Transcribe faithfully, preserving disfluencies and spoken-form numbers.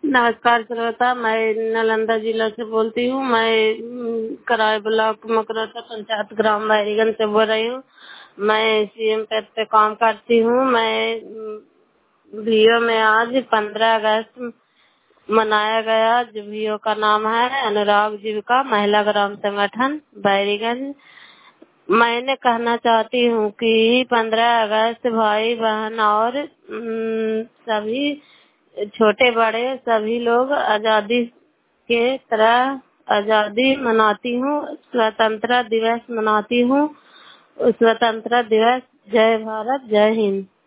नमस्कार श्रोता, मैं नालंदा जिला से बोलती हूँ। मैं उम, कराए ब्लॉक मकरौता पंचायत ग्राम बैरीगंज से बोल रही हूँ। मैं सीएम पद पे काम करती हूँ। मैं वीओ में आज पंद्रह अगस्त मनाया गया। जो वीओ का नाम है अनुराग जीविका महिला ग्राम संगठन बैरीगंज। मैंने कहना चाहती हूँ कि पंद्रह अगस्त भाई बहन और उम, सभी छोटे बड़े सभी लोग आजादी के तरह आजादी मनाती हूँ, स्वतंत्रता दिवस मनाती हूँ। स्वतंत्रता दिवस। जय भारत, जय हिंद।